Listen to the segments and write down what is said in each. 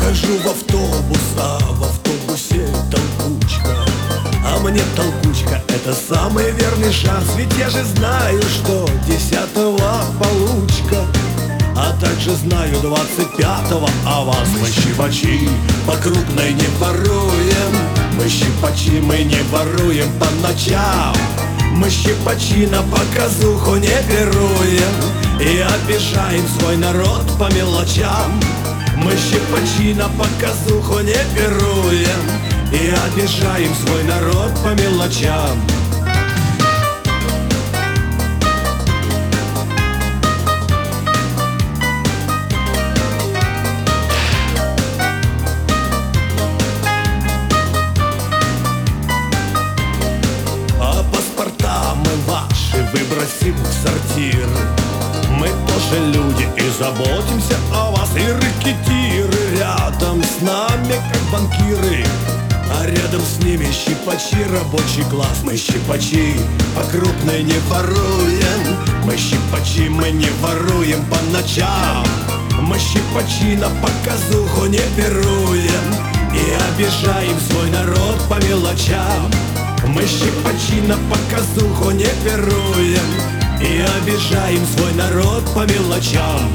Вхожу в автобус, а в автобусе толкучка. А мне толкучка — это самый верный шанс. Ведь я же знаю, что 10-го получка, а также знаю 25-го аванс. Мы щипачи по крупной не воруем. Мы щипачи, мы не воруем по ночам. Мы щипачи на показуху не пируем и обижаем свой народ по мелочам. Мы щипачи на показуху не пируем и обижаем свой народ по мелочам. А паспорта мы ваши выбросим в сортир. Мы тоже люди и заботимся о вас. И рэкетиры рядом с нами, как банкиры, а рядом с ними щипачи, рабочий класс. Мы щипачи по крупной не воруем. Мы щипачи, мы не воруем по ночам. Мы щипачи на показуху не пируем и обижаем свой народ по мелочам. Мы щипачи на показуху не пируем и обижаем свой народ по мелочам.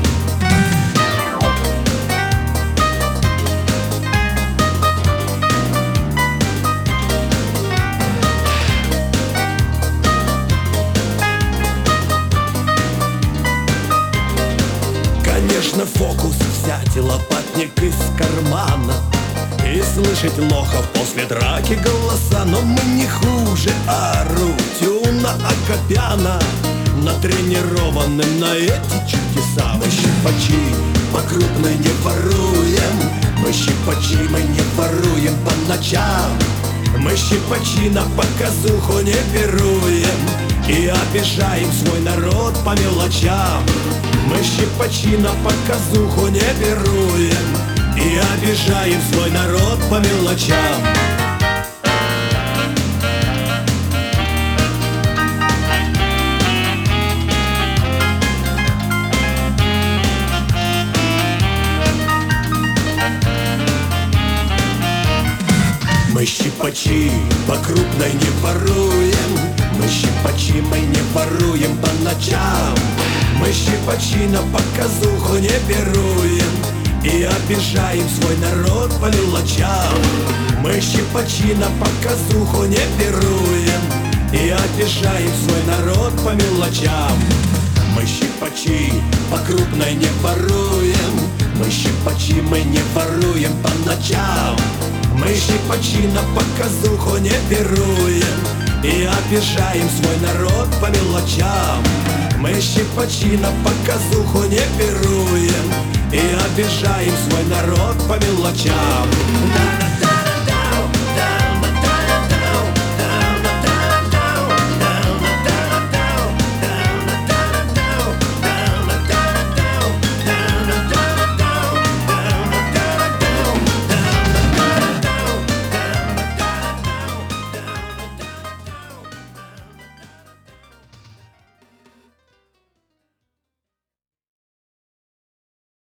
Конечно, фокус взять лопатник из кармана и слышать лохов после драки голоса. Но мы не хуже Арутюна Акопяна, натренированным на эти чудеса. Мы щипачи по крупной не воруем. Мы щипачи, мы не воруем по ночам. Мы щипачи на показуху не пируем и обижаем свой народ по мелочам. Мы щипачи на показуху не пируем и обижаем свой народ по мелочам. Мы щипачи по крупной не воруем. Мы щипачи, мы не воруем по ночам. Мы щипачи на показуху не пируем и обижаем свой народ по мелочам. Мы щипачи на показуху не пируем и обижаем свой народ по мелочам. Мы щипачи по крупной не воруем. Мы щипачи, мы не воруем по ночам. Мы щипачи на показуху не пируем и обижаем свой народ по мелочам. Мы щипачи на показуху не пируем и обижаем свой народ по мелочам.